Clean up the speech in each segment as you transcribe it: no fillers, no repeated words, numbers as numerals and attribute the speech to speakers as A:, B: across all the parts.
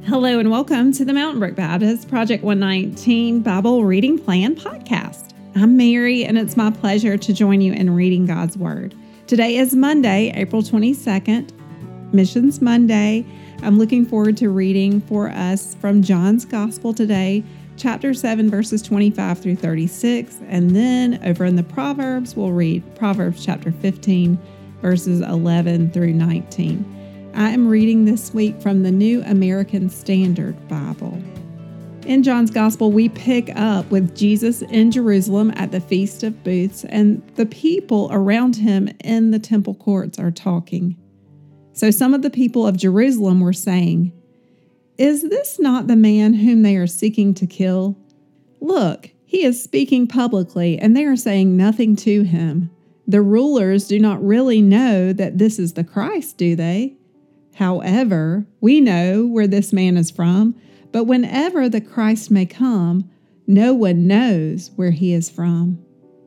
A: Hello and welcome to the Mountain Brook Baptist Project 119 Bible Reading Plan podcast. I'm Mary, and it's my pleasure to join you in reading God's Word. Today is Monday, April 22nd, Missions Monday. I'm looking forward to reading for us from John's Gospel today, chapter 7, verses 25 through 36. And then over in the Proverbs, we'll read Proverbs chapter 15, verses 11 through 19. I am reading this week from the New American Standard Bible. In John's Gospel, we pick up with Jesus in Jerusalem at the Feast of Booths, and the people around him in the temple courts are talking. So some of the people of Jerusalem were saying, "Is this not the man whom they are seeking to kill? Look, he is speaking publicly, and they are saying nothing to him. The rulers do not really know that this is the Christ, do they? However, we know where this man is from, but whenever the Christ may come, no one knows where he is from."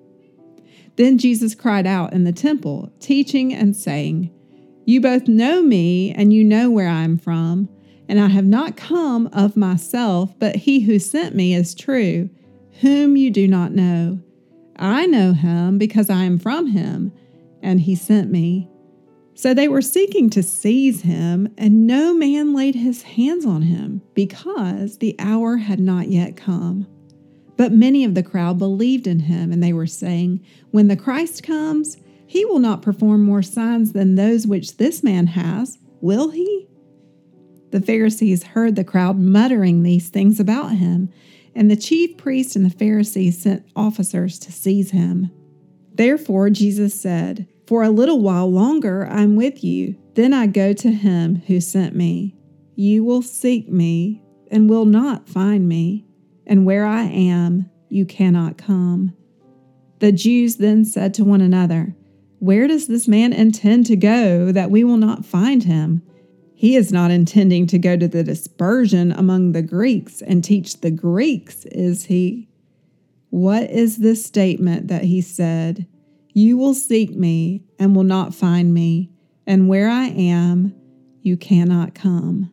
A: Then Jesus cried out in the temple, teaching and saying, "You both know me, and you know where I am from, and I have not come of myself, but he who sent me is true, whom you do not know. I know him because I am from him, and he sent me." So they were seeking to seize him, and no man laid his hands on him, because the hour had not yet come. But many of the crowd believed in him, and they were saying, "When the Christ comes, he will not perform more signs than those which this man has, will he?" The Pharisees heard the crowd muttering these things about him, and the chief priests and the Pharisees sent officers to seize him. Therefore Jesus said, "For a little while longer I am with you, then I go to him who sent me. You will seek me and will not find me, and where I am, you cannot come." The Jews then said to one another, "Where does this man intend to go that we will not find him? He is not intending to go to the dispersion among the Greeks and teach the Greeks, is he? What is this statement that he said? 'You will seek me and will not find me, and where I am, you cannot come'?"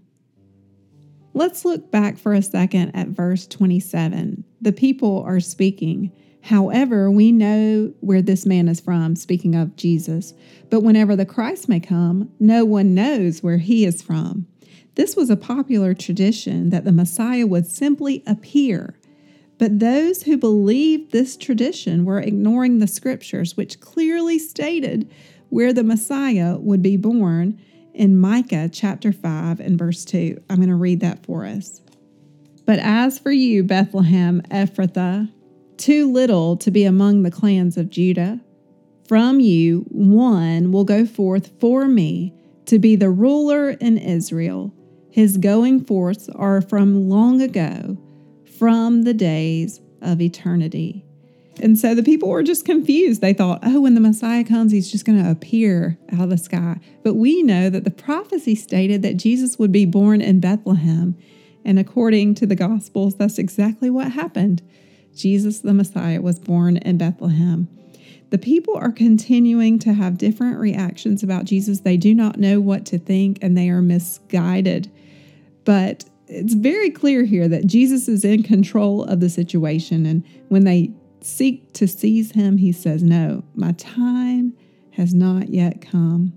A: Let's look back for a second at verse 27. The people are speaking. "However, we know where this man is from," speaking of Jesus. "But whenever the Christ may come, no one knows where he is from." This was a popular tradition that the Messiah would simply appear. But those who believed this tradition were ignoring the scriptures, which clearly stated where the Messiah would be born in Micah chapter 5 and verse 2. I'm going to read that for us. "But as for you, Bethlehem Ephrathah, too little to be among the clans of Judah, from you one will go forth for me to be the ruler in Israel. His going forths are from long ago, from the days of eternity." And so the people were just confused. They thought, oh, when the Messiah comes, he's just going to appear out of the sky. But we know that the prophecy stated that Jesus would be born in Bethlehem. And according to the Gospels, that's exactly what happened. Jesus, the Messiah, was born in Bethlehem. The people are continuing to have different reactions about Jesus. They do not know what to think, and they are misguided. But it's very clear here that Jesus is in control of the situation. And when they seek to seize him, he says, "No, my time has not yet come."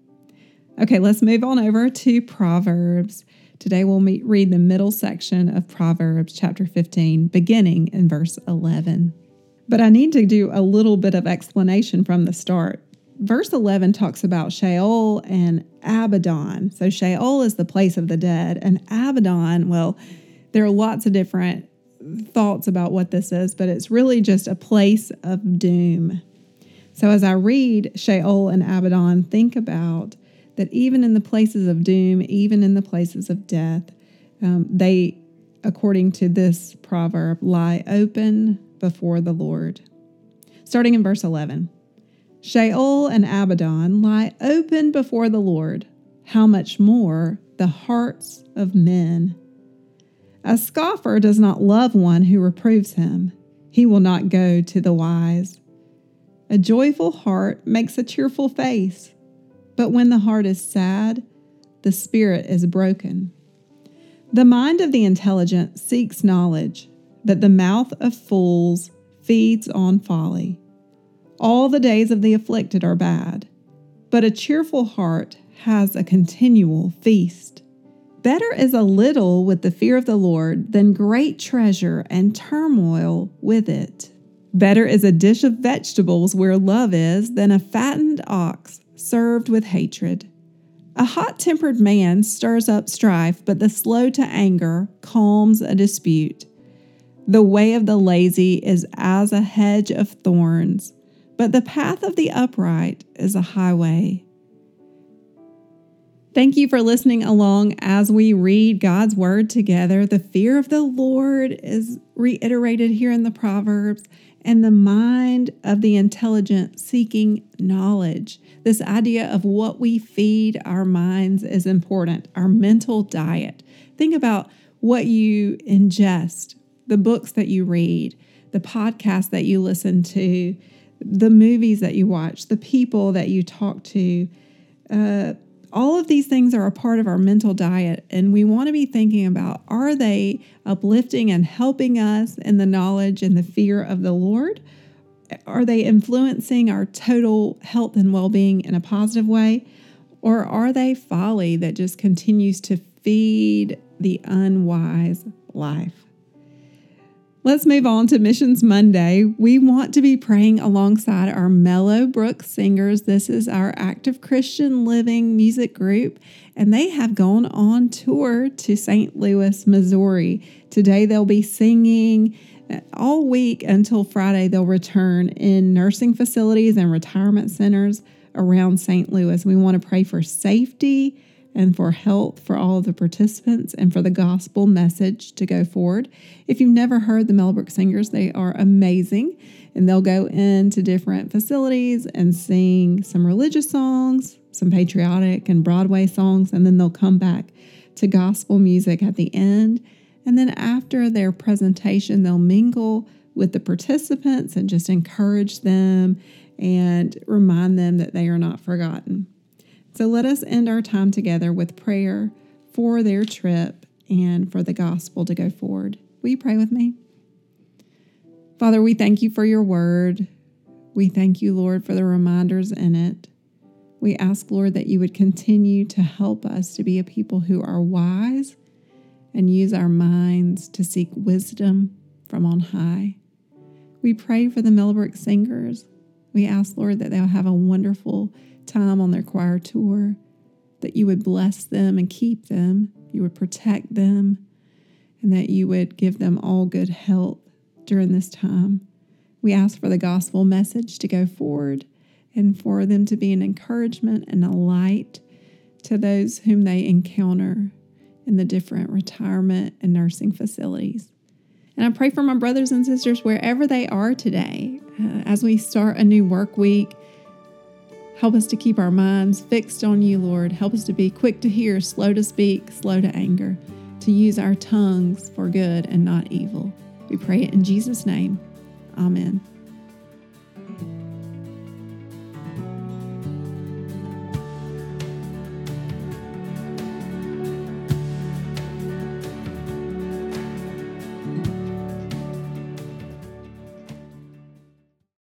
A: Okay, let's move on over to Proverbs. Today we'll read the middle section of Proverbs chapter 15, beginning in verse 11. But I need to do a little bit of explanation from the start. Verse 11 talks about Sheol and Abaddon. So Sheol is the place of the dead, and Abaddon, well, there are lots of different thoughts about what this is, but it's really just a place of doom. So as I read Sheol and Abaddon, think about that even in the places of doom, even in the places of death, they, according to this proverb, lie open before the Lord. Starting in verse 11. "Sheol and Abaddon lie open before the Lord. How much more the hearts of men? A scoffer does not love one who reproves him. He will not go to the wise. A joyful heart makes a cheerful face, but when the heart is sad, the spirit is broken. The mind of the intelligent seeks knowledge, but the mouth of fools feeds on folly. All the days of the afflicted are bad, but a cheerful heart has a continual feast. Better is a little with the fear of the Lord than great treasure and turmoil with it. Better is a dish of vegetables where love is than a fattened ox served with hatred. A hot-tempered man stirs up strife, but the slow to anger calms a dispute. The way of the lazy is as a hedge of thorns, but the path of the upright is a highway. Thank you for listening along as we read God's Word together. The fear of the Lord is reiterated here in the Proverbs, and the mind of the intelligent seeking knowledge. This idea of what we feed our minds is important, our mental diet. Think about what you ingest, the books that you read, the podcasts that you listen to, the movies that you watch, the people that you talk to. All of these things are a part of our mental diet, and we want to be thinking about, are they uplifting and helping us in the knowledge and the fear of the Lord? Are they influencing our total health and well-being in a positive way? Or are they folly that just continues to feed the unwise life? Let's move on to Missions Monday. We want to be praying alongside our Mellowbrook Singers. This is our active Christian living music group, and they have gone on tour to St. Louis, Missouri. Today they'll be singing all week until Friday. They'll return in nursing facilities and retirement centers around St. Louis. We want to pray for safety and for health for all of the participants and for the gospel message to go forward. If you've never heard the Mellowbrook Singers, they are amazing, and they'll go into different facilities and sing some religious songs, some patriotic and Broadway songs, and then they'll come back to gospel music at the end. And then after their presentation, they'll mingle with the participants and just encourage them and remind them that they are not forgotten. So let us end our time together with prayer for their trip and for the gospel to go forward. Will you pray with me? Father, we thank you for your word. We thank you, Lord, for the reminders in it. We ask, Lord, that you would continue to help us to be a people who are wise and use our minds to seek wisdom from on high. We pray for the Mellowbrook Singers. We ask, Lord, that they'll have a wonderful time on their choir tour, that you would bless them and keep them, you would protect them, and that you would give them all good health during this time. We ask for the gospel message to go forward and for them to be an encouragement and a light to those whom they encounter in the different retirement and nursing facilities. And I pray for my brothers and sisters wherever they are today. As we start a new work week, help us to keep our minds fixed on you, Lord. Help us to be quick to hear, slow to speak, slow to anger, to use our tongues for good and not evil. We pray it in Jesus' name. Amen.